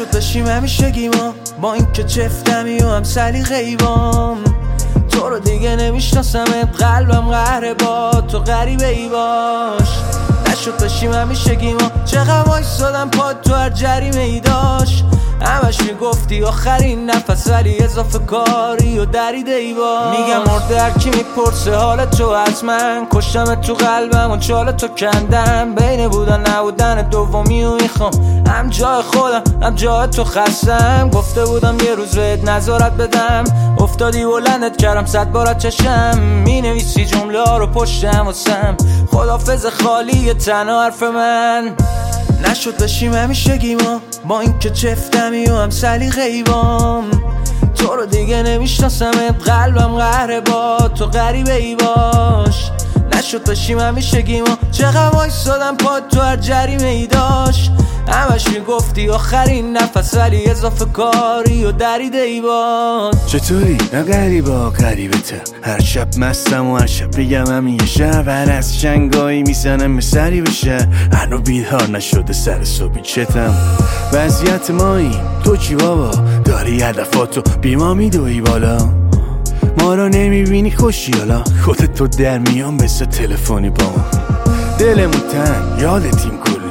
نشد بشیم همیشگی ما با این که چفتمی و هم سلیقه‌ای بام. تو رو دیگه نمیشناسمت، قلبم قهره با تو غریبه ای باش. نشد بشیم همیشگی ما، چقدر وایسادم پاد تو هر جریمه ای داشت. همش میگفتی آخرین نفس ولی اضافه کاری و دریده ای با. میگم مرده هرکی میپرسه حال تو از من، کشتم تو قلبم و چال تو کندم. بین بودن نبودن دومی و میخوام هم جای خودم هم جای تو خستم. گفته بودم یه روز بهت نظارت بدم، افتادی بلندت کردم 100 بارت چشم. مینویسی جمله ها رو پشتم واسم، خدافظ خالی تنها حرف من. نشد بشیم همیشگی ما با این که چفتمی و هم سلیقه‌ای بام. تو رو دیگه نمیشناسمت، قلبم قهره با تو غریبه ای باش. نشد بشیم همیشگی ما، چقدر وایسادم پاد تو هر جریمه ای داشت. همش میگفتی آخرین نفس ولی اضافه کاری و دریده ای باز. چطوری؟ نه غریبا غریبته، هر شب مستم و هر شب بگم همین یه شب. هر از شنگایی میزنم به سری بشه، هنو بیدار نشده سر صبحی چتم. وضعیت مایی تو چی بابا؟ داری هدفاتو بی ما میدوی بالا، ما رو نمیبینی خوشی حالا. خودت تو در میان بسه تلفنی با ما، دلمون تنگ یادتیم کلی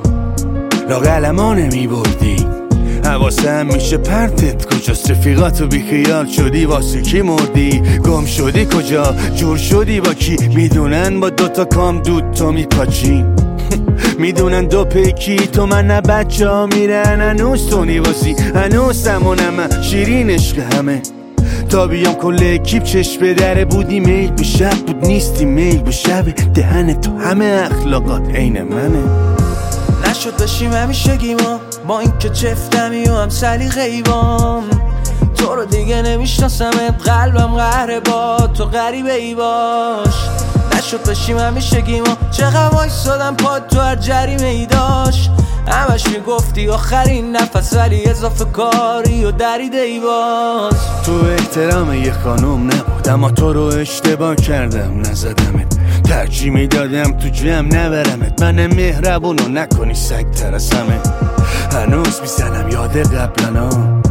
لاغلما نمیبردی. حواسم میشه پرتت کجاست، رفیقاتو بیخیال شدی واسه کی مردی. گم شدی کجا، جور شدی با کی، میدونن با دوتا کام دود تو میپاچی. میدونن دو پیکی تو من نه بچه ها میرن. هنوز تو نیواسی هنوز همونم شیرین عشق همه. تا بیام کل اکیپ چشم به دره بودی، میل به شب بود نیستی میل به شب. دهن تو همه اخلاقات عین منه. نشد بشیم همیشگی ما با این که چفتمی و هم سلیقه‌ای بام. تو رو دیگه نمیشناسمت، قلبم قهره با تو غریبه ای باش. نشد بشیم همیشگی ما، چقدر وایسادم پاد تو هر جریمه ای داشت. همش میگفتی آخرین نفس ولی اضافه کاری و دریده ای باز. تو احترام یه خانوم نبود، اما تو رو اشتباه کردم نزدمت. ترجیح میدادم تو جمع نبرمت، من مهربونو نکنی سگ تر از همه. هنوز میزنم یاد قبلنا،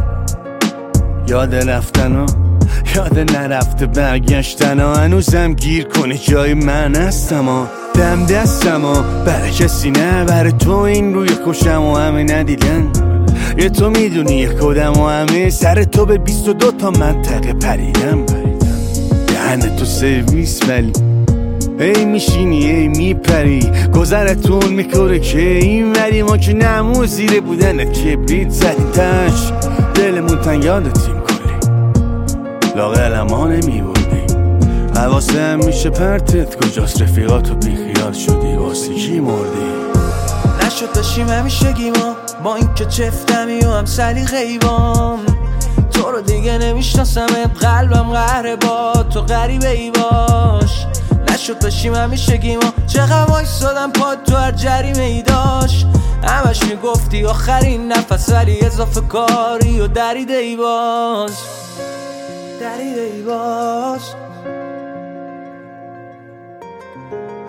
یاد رفتنا، یاد نرفته برگشتنا. هنوزم گیر کنی جای من هستم، دم دستم برای کسی نه، برای تو این روی خوشم و همه ندیدن. یه تو میدونی یه خودم و همه سر تو به 22 تا منطقه پریدم. دهن تو سرویس ولی ای میشینی ای میپری، گذرتون میکنه که این وری. ما که نمو زیر بودنت کبریت زدیم تش، دلمون تنگ یادتیم کلی لاغلما نمیبردی. حواسم میشه پرتت کجاست، رفیقاتو بیخیال شدی واسه کی مردی. نشد بشیم همیشگی ما با این که چفتمی و هم سلیقه‌ای بام. تو رو دیگه نمیشناسمت، قلبم قهره با تو غریبه ای باش. نشد بشیم همیشگی ما، چقدر وایسادم پاد تو هر جریمه ای داشت. همش میگفتی آخرین نفس ولی اضافه کاری و دریده ای باز. دریده ای باز.